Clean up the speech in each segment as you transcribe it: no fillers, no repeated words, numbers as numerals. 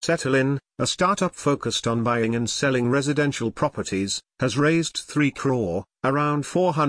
Settlin, a startup focused on buying and selling residential properties, has raised 3 crore, around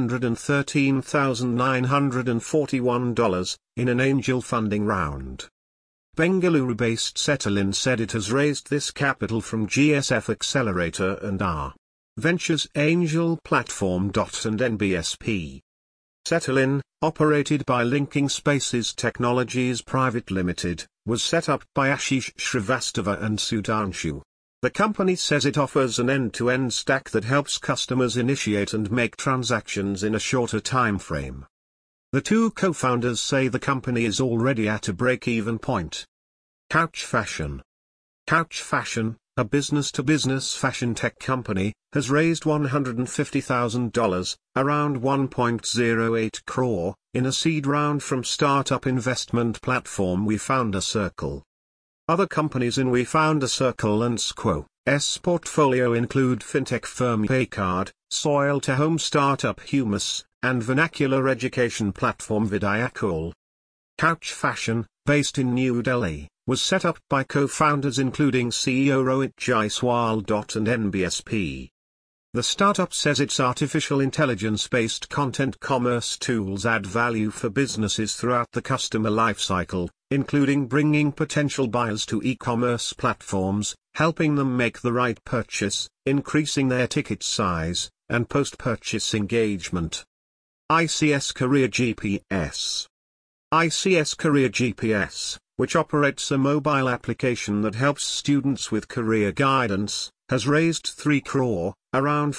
$413,941, in an angel funding round. Bengaluru-based Settlin said it has raised this capital from GSF Accelerator and R. Ventures Angel Platform. And NBSP. Settlin, operated by Linking Spaces Technologies Private Limited, was set up by Ashish Shrivastava and Sudhanshu. The company says it offers an end-to-end stack that helps customers initiate and make transactions in a shorter time frame. The two co-founders say the company is already at a break-even point. Couch Fashion. Couch Fashion, a business-to-business fashion tech company, has raised $150,000, around 1.08 crore, in a seed round from startup investment platform WeFound Circle. Other companies in WeFound Circle and Squo's portfolio include fintech firm Paycard, soil-to-home startup Humus, and vernacular education platform Vidyakul. Couch Fashion, based in New Delhi, was set up by co-founders including CEO Rohit Jaiswal. And NBSP. The startup says its artificial intelligence-based content commerce tools add value for businesses throughout the customer lifecycle, including bringing potential buyers to e-commerce platforms, helping them make the right purchase, increasing their ticket size, and post-purchase engagement. ICS Career GPS. ICS Career GPS, which operates a mobile application that helps students with career guidance, has raised 3 crore, around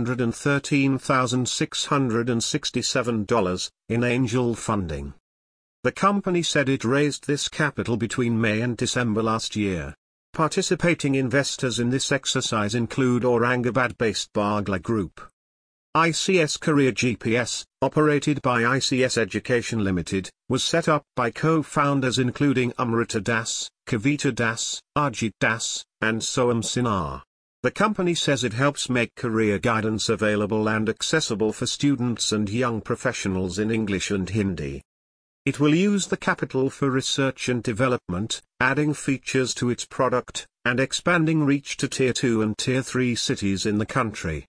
$413,667, in angel funding. The company said it raised this capital between May and December last year. Participating investors in this exercise include Aurangabad-based Bagla Group. ICS Career GPS, operated by ICS Education Limited, was set up by co-founders including Amrita Das, Kavita Das, Ajit Das, and Soham Sinha. The company says it helps make career guidance available and accessible for students and young professionals in English and Hindi. It will use the capital for research and development, adding features to its product, and expanding reach to Tier 2 and Tier 3 cities in the country.